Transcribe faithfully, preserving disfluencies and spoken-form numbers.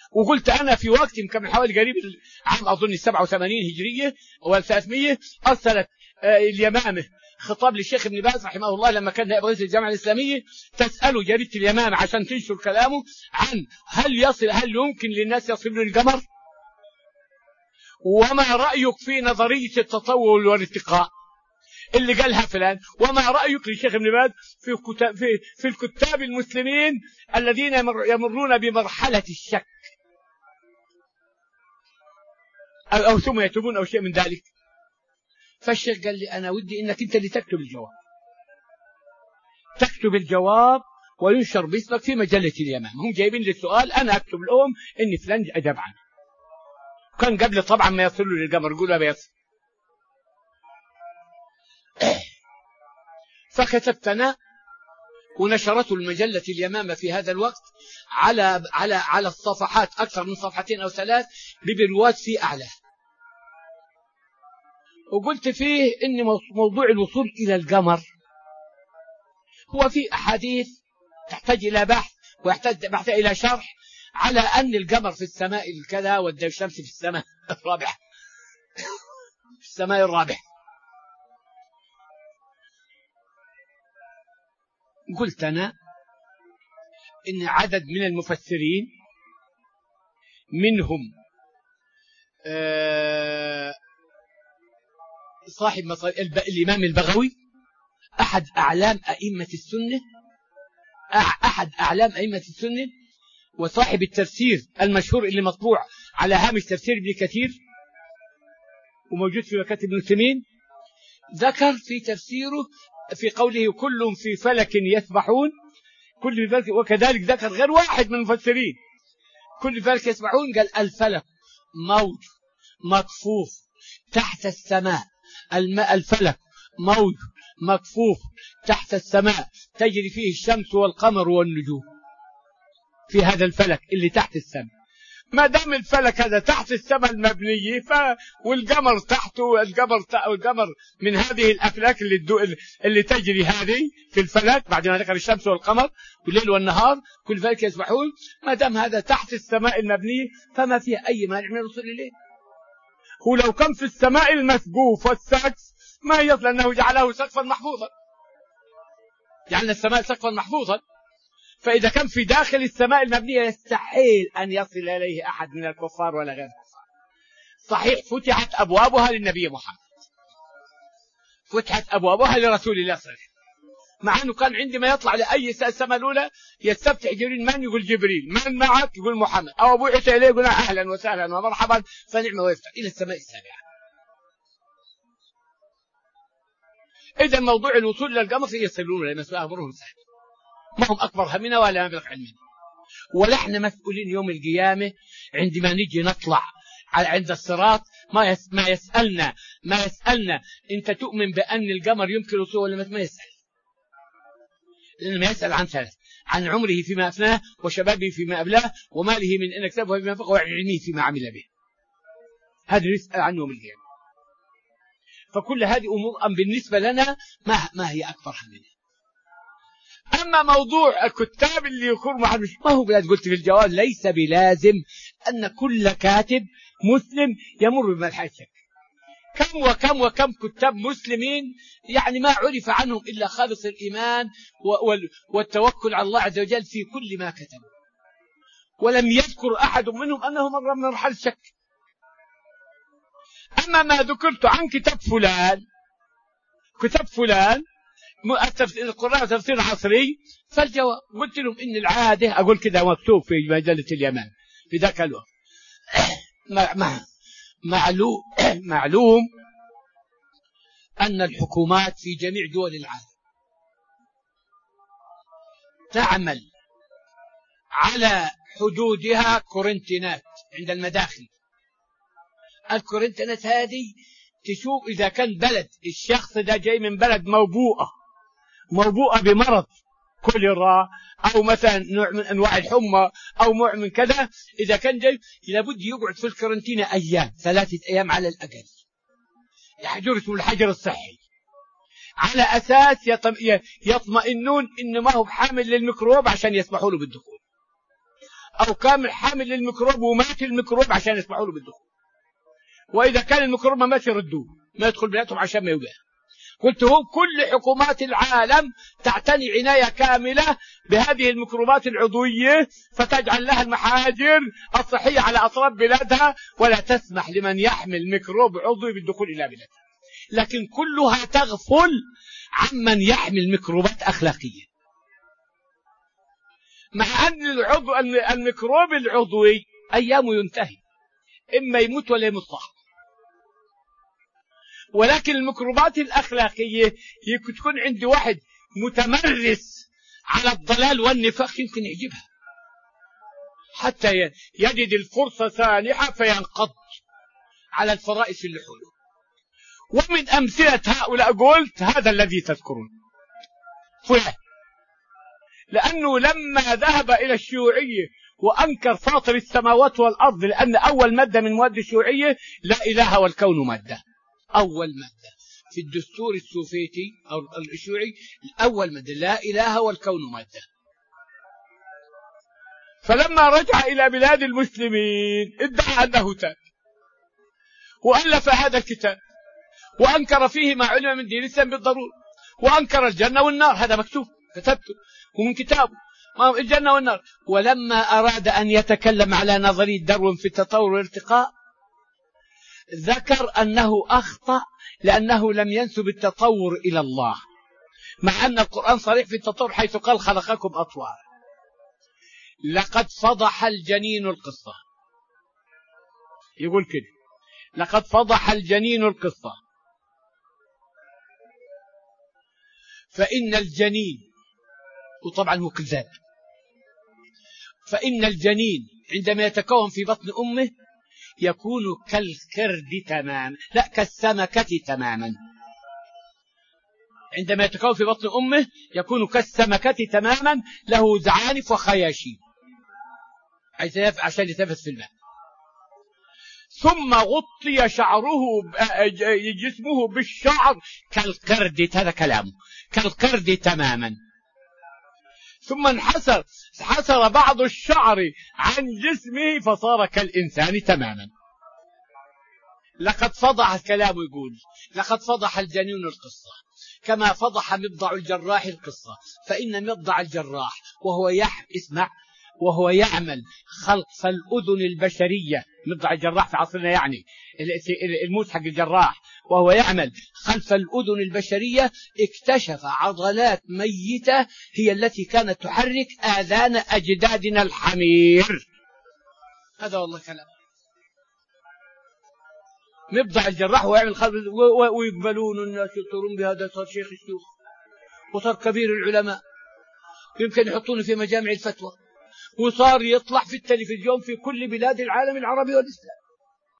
وقلت أنا في وقت يمكن من حوالي قريب عام أظن سبعة وثمانين هجرية أو ثلاثمية أرسلت اليمامة خطاب للشيخ ابن باز رحمه الله لما كان نائب رئيس الجامعة الإسلامية تسأله جريدة اليمامة عشان تنشر كلامه عن هل يصل هل يمكن للناس يصلون القمر، وما رأيك في نظرية التطور والارتقاء اللي قالها فلان، وما رأيك للشيخ ابن باز في كتاب في في الكتاب المسلمين الذين يمر يمرون بمرحلة الشك أو, أو ثم يتوبون أو شيء من ذلك. فالشيخ قال لي أنا ودي إنك أنت اللي تكتب الجواب، تكتب الجواب وينشر باسمك في مجلة اليمامة. هم جايبين لي السؤال أنا أكتب لهم إن فلان أجاب عنه. كان قبل طبعا ما يصلوا للقمر يقولوا بيصل. فكتبت أنا ونشرته المجلة اليمامة في هذا الوقت على على على الصفحات أكثر من صفحتين أو ثلاث ببرواد في أعلى، وقلت فيه إن موضوع الوصول إلى القمر هو في أحاديث تحتاج إلى بحث ويحتاج بحث إلى شرح على أن القمر في السماء الكذا والشمس في السماء الرابعة في السماء الرابعة. قلت أنا إن عدد من المفسرين منهم صاحب الإمام البغوي أحد أعلام أئمة السنة أحد أعلام أئمة السنة وصاحب التفسير المشهور اللي مطبوع على هامش تفسير ابن كثير وموجود في مكاتب ابن تيمين، ذكر في تفسيره في قوله كل في فلك يسبحون كل في فلك، وكذلك ذكر غير واحد من المفسرين كل في فلك يسبحون قال الفلك موج مكفوف تحت السماء، الماء الفلك موج مكفوف تحت السماء تجري فيه الشمس والقمر والنجوم في هذا الفلك اللي تحت السماء. ما دام الفلك هذا تحت السماء المبنية ف... والقمر تحته والقمر ت... والقمر من هذه الأفلاك اللي الدو... اللي تجري هذه في الفلك بعد ما ذكر الشمس والقمر والليل والنهار كل فلك يسبحون، ما دام هذا تحت السماء المبنية فما فيه أي مانع من الوصول إليه. هو لو كان في السماء المسقوف والسقف ما يصل أنه جعله سقفا محفوظا، جعلنا السماء سقفا محفوظا، فإذا كان في داخل السماء المبنية يستحيل أن يصل إليه أحد من الكفار ولا غير الكفار. صحيح فتحت أبوابها للنبي محمد، فتحت أبوابها لرسول الله صلى الله عليه وسلم، مع أنه كان عندما يطلع لأي السماء الأولى يستفتح جبريل من يقول جبريل، من معك يقول محمد، أو أبو عيسى إليه يقول أهلا وسهلا ومرحبا فنعم ويفتح إلى السماء السابعة. إذا موضوع الوصول إلى القمر يصلون إلى مسؤول أمرهم سهل، ما هم أكبر همنا ولا مبلغ علمنا، ولا احنا مسؤولين يوم القيامة عندما نجي نطلع عند الصراط ما يس ما يسألنا ما يسألنا أنت تؤمن بأن القمر يمكن وصوله ولا ما يسأل، لأنه يسأل عن ثلاث: عن عمره فيما أفناه، وشبابه فيما أبلاه، وماله من أن اكتسبه فيما أنفقه، وعن علمه فيما عمل به. هذا يسأل عنه يوم القيامة. فكل هذه أمور بالنسبة لنا ما ما هي أكبر همنا. أما موضوع الكتاب اللي يكون محل ما هو بلاد قلت في الجواب ليس بلازم أن كل كاتب مسلم يمر بمرحلة شك. كم وكم وكم كتاب مسلمين يعني ما عرف عنهم إلا خالص الإيمان والتوكل على الله عز وجل في كل ما كتبوا، ولم يذكر أحد منهم أنه مر من مرحلة شك. أما ما ذكرت عن كتاب فلان كتاب فلان القرآن وتفسير عصري، فالجواب قلت لهم إن العادة أقول كده مكتوب في مجلة اليمامة في ذاك الوقت معلوم معلوم أن الحكومات في جميع دول العالم تعمل على حدودها كورنتينات عند المداخل. الكورنتينات هذه تشوف إذا كان بلد الشخص ده جاي من بلد موبوءة موبوءة بمرض كوليرا أو مثلا نوع من أنواع الحمى أو نوع من كذا، إذا كان جاي لابد يقعد في الكورنتينة أيام ثلاثة أيام على الأقل، يحجر اسمه الحجر الصحي، على أساس يطمئنون إنه ما هو حامل للميكروب عشان يسمحوا له بالدخول. أو كان حامل للميكروب ومات الميكروب عشان يسمحوا له بالدخول. وإذا كان الميكروب ما مات يردوه، ما يدخل بلادهم عشان ما يوجع. قلت هو كل حكومات العالم تعتني عناية كاملة بهذه الميكروبات العضوية، فتجعل لها المحاجر الصحية على أطراف بلادها، ولا تسمح لمن يحمل ميكروب عضوي بالدخول إلى بلادها. لكن كلها تغفل عمن يحمل ميكروبات أخلاقية، مع أن العضو الميكروب العضوي أيامه ينتهي، إما يموت ولا يموت صح. ولكن الميكروبات الأخلاقية يكون عند واحد متمرس على الضلال والنفاق يمكن يعجبها، حتى يجد الفرصة سانحة فينقض على الفرائس اللي حوله. ومن أمثلة هؤلاء قلت هذا الذي تذكرون فلان، لأنه لما ذهب إلى الشيوعية وأنكر فاطر السماوات والأرض، لأن أول مادة من مواد الشيوعية لا إله والكون مادة، أول مادة في الدستور السوفيتي أو الشيوعي، الأول مادة لا إله والكون مادة. فلما رجع إلى بلاد المسلمين ادعى أنه تاب، وألف هذا الكتاب وأنكر فيه ما علم من دين الإسلام بالضرورة، وأنكر الجنة والنار، هذا مكتوب كتبته ومن كتابه الجنة والنار. ولما أراد أن يتكلم على نظرية داروين في التطور والارتقاء ذكر أنه أخطأ، لأنه لم ينسب التطور إلى الله، مع أن القرآن صريح في التطور حيث قال خلقكم أطوارا. لقد فضح الجنين القصة، يقول كده لقد فضح الجنين القصة، فإن الجنين، وطبعا هو كذاب، فإن الجنين عندما يتكون في بطن أمه يكون كالقرد تماما، لا كالسمكة تماما. عندما يتكون في بطن أمه يكون كالسمكة تماما، له زعانف وخياشيم عشان يتنفس في الماء. ثم غطي شعره جسمه بالشعر كالقرد، هذا كلامه كالقرد تماما. ثم انحسر حسر بعض الشعر عن جسمه فصار كالإنسان تماما. لقد فضح الكلام، يقول لقد فضح الجنين القصة كما فضح مبضع الجراح القصة، فإن مبضع الجراح وهو يح... اسمع وهو يعمل خلق الأذن البشرية، مبضع الجراح في عصرنا يعني الموس حق الجراح، وهو يعمل خلف الأذن البشرية اكتشف عضلات ميتة هي التي كانت تحرك آذان أجدادنا الحمير. هذا والله كلام مبضع الجراح ويعمل خلف، ويقبلون الناس يطرون بهذا. صار شيخ الشيوخ وصار كبير العلماء، يمكن يحطونه في مجامع الفتوى، وصار يطلع في التلفزيون في كل بلاد العالم العربي والإسلام.